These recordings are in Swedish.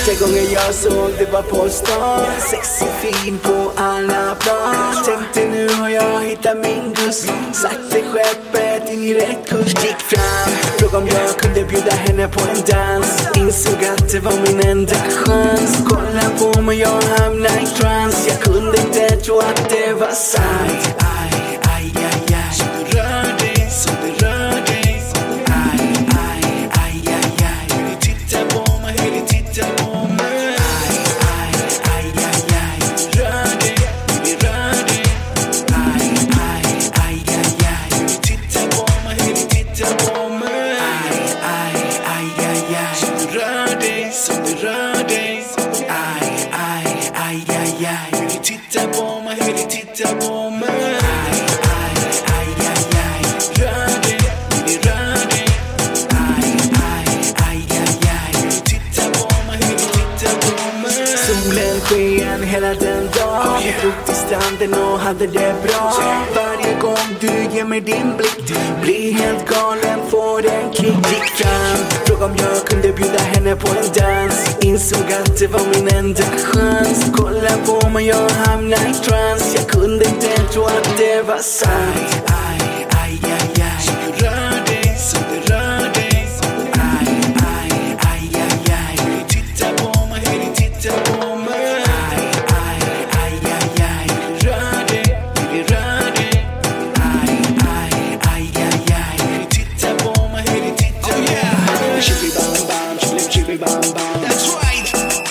Första gången jag såg det var på stan. Sexy fin på alla plan. Tänkte nu har jag hittat min guss. Satte skeppet in i rätt kurs. Gick fram, frågade om jag kunde bjuda henne på en dans. Insåg att det var min enda chans. Kolla på mig, jag hamnade i trans. Jag kunde inte tro att det var sant. Aj, aj, aj, aj. Så du rör dig, så du rör dig. Aj, aj, aj, aj, aj. Hur du tittar på mig, hur du tittar på mig. Aj, aj, aj, aj, aj. Du rör dig, du rör dig. Aj, aj, aj, aj, aj. Hur du tittar på mig, hur du tittar på mig. Aj, aj, aj, aj, aj. Så du rör dig, så du rör dig. Aj, aj, aj, aj, aj. Hur du tittar på mig, hur du tittar på mig. Aj, aj, aj, aj, aj. Rör dig, du rör dig. Aj, aj, aj, aj, aj. Hur du tittar på mig, hur du tittar på mig. Solen sken hela den dag. Vi drog till stranden och hade det bra. Varje gång du ger mig din blick blir helt galen, får en kick. Gick fram, frågade om jag kunde bjuda henne på en dans. Insåg att det var min enda chans. Kolla på mig, jag hamnade i trans. Jag kunde inte tro att det var sant. Aj, aj, aj, aj. Så du rör dig, så du rör dig. Aj, aj, aj, aj, aj. Hur du tittar på mig, hur du tittar på mig. Aj, aj, aj, aj, aj. Du rör dig, du rör dig. Aj, aj, aj, aj, aj. Hur du tittar på mig, hur du tittar på mig. Chili bam bam, chili chili bam bam. That's right.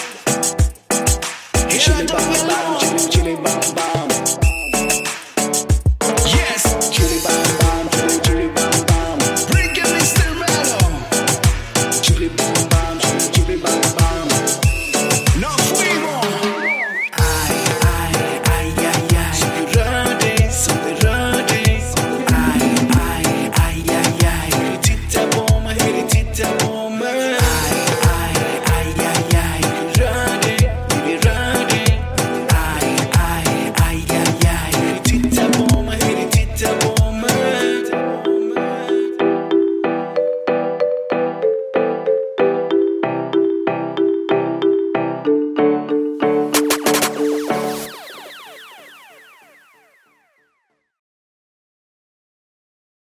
Chili bam bam, chili chili bam bam. Yes. Chili bam bam, chili chili bam bam. Bring it, Mr. Mellow. Chili bam bam, chili chili bam bam.